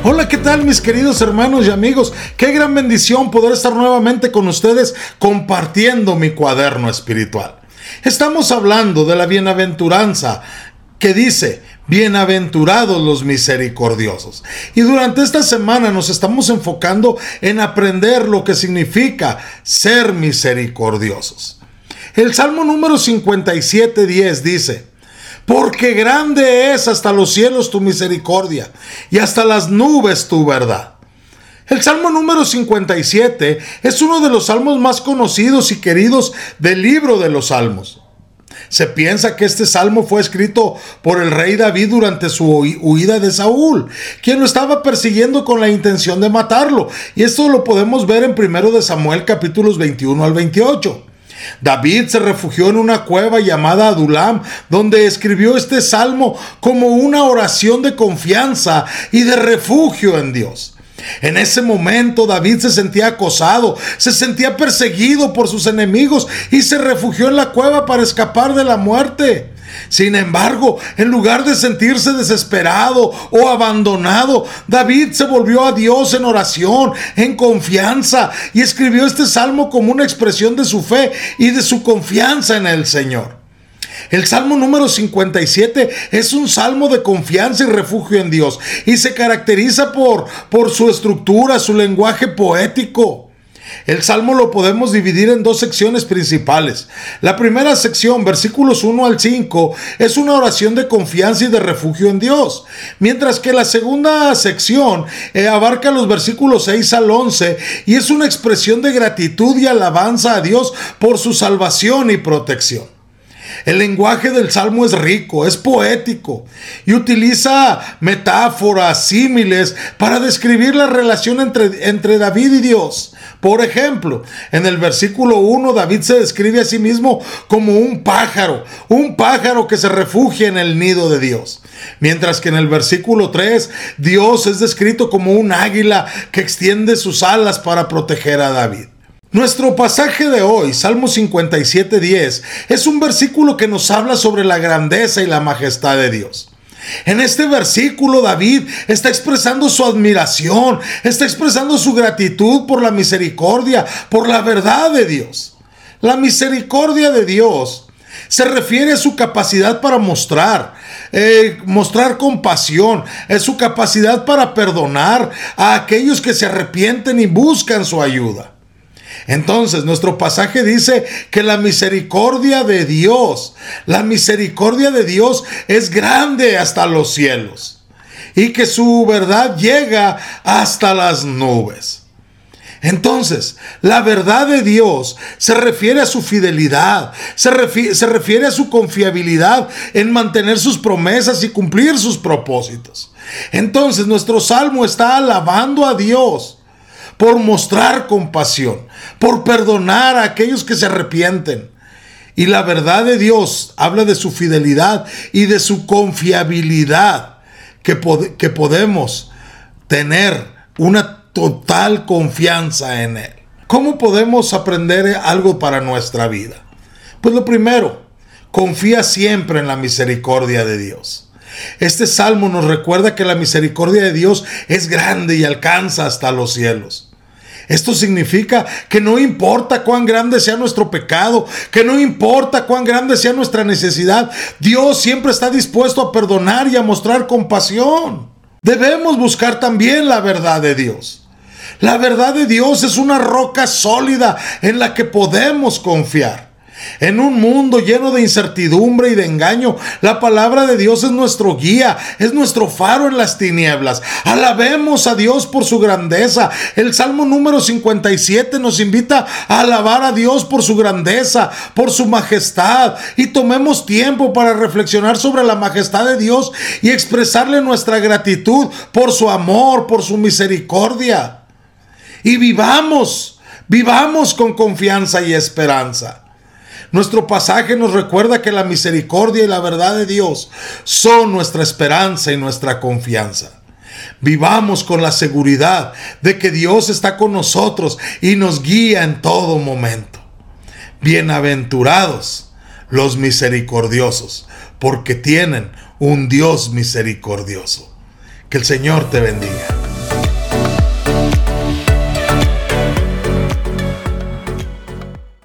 Hola, ¿qué tal mis queridos hermanos y amigos? Qué gran bendición poder estar nuevamente con ustedes compartiendo mi cuaderno espiritual. Estamos hablando de la bienaventuranza que dice: bienaventurados los misericordiosos. Y durante esta semana nos estamos enfocando en aprender lo que significa ser misericordiosos. El Salmo número 57:10 dice: porque grande es hasta los cielos tu misericordia, y hasta las nubes tu verdad. El Salmo número 57 es uno de los salmos más conocidos y queridos del libro de los Salmos. Se piensa que este salmo fue escrito por el rey David durante su huida de Saúl, quien lo estaba persiguiendo con la intención de matarlo. Y esto lo podemos ver en 1 Samuel capítulos 21 al 28. David se refugió en una cueva llamada Adulam, donde escribió este salmo como una oración de confianza y de refugio en Dios. En ese momento David se sentía acosado, se sentía perseguido por sus enemigos y se refugió en la cueva para escapar de la muerte. Sin embargo, en lugar de sentirse desesperado o abandonado, David se volvió a Dios en oración, en confianza, y escribió este salmo como una expresión de su fe y de su confianza en el Señor. El Salmo número 57 es un salmo de confianza y refugio en Dios, y se caracteriza por su estructura, su lenguaje poético. El Salmo lo podemos dividir en dos secciones principales. La primera sección, versículos 1 al 5, es una oración de confianza y de refugio en Dios, mientras que la segunda sección abarca los versículos 6 al 11 y es una expresión de gratitud y alabanza a Dios por su salvación y protección. El lenguaje del Salmo es rico, es poético y utiliza metáforas, símiles para describir la relación entre David y Dios. Por ejemplo, en el versículo 1 David se describe a sí mismo como un pájaro que se refugia en el nido de Dios. Mientras que en el versículo 3 Dios es descrito como un águila que extiende sus alas para proteger a David. Nuestro pasaje de hoy, Salmo 57:10, es un versículo que nos habla sobre la grandeza y la majestad de Dios. En este versículo David está expresando su admiración, está expresando su gratitud por la misericordia, por la verdad de Dios. La misericordia de Dios se refiere a su capacidad para mostrar compasión, es su capacidad para perdonar a aquellos que se arrepienten y buscan su ayuda. Entonces, nuestro pasaje dice que la misericordia de Dios es grande hasta los cielos y que su verdad llega hasta las nubes. Entonces, la verdad de Dios se refiere a su fidelidad, se refiere a su confiabilidad en mantener sus promesas y cumplir sus propósitos. Entonces, nuestro salmo está alabando a Dios por mostrar compasión, por perdonar a aquellos que se arrepienten. Y la verdad de Dios habla de su fidelidad y de su confiabilidad, que podemos tener una total confianza en Él. ¿Cómo podemos aprender algo para nuestra vida? Pues lo primero, confía siempre en la misericordia de Dios. Este salmo nos recuerda que la misericordia de Dios es grande y alcanza hasta los cielos. Esto significa que no importa cuán grande sea nuestro pecado, que no importa cuán grande sea nuestra necesidad, Dios siempre está dispuesto a perdonar y a mostrar compasión. Debemos buscar también la verdad de Dios. La verdad de Dios es una roca sólida en la que podemos confiar. En un mundo lleno de incertidumbre y de engaño, la palabra de Dios es nuestro guía, es nuestro faro en las tinieblas. Alabemos a Dios por su grandeza. El Salmo número 57 nos invita a alabar a Dios por su grandeza, por su majestad, y tomemos tiempo para reflexionar sobre la majestad de Dios y expresarle nuestra gratitud por su amor, por su misericordia. Y vivamos con confianza y esperanza. Nuestro pasaje nos recuerda que la misericordia y la verdad de Dios son nuestra esperanza y nuestra confianza. Vivamos con la seguridad de que Dios está con nosotros y nos guía en todo momento. Bienaventurados los misericordiosos, porque tienen un Dios misericordioso. Que el Señor te bendiga.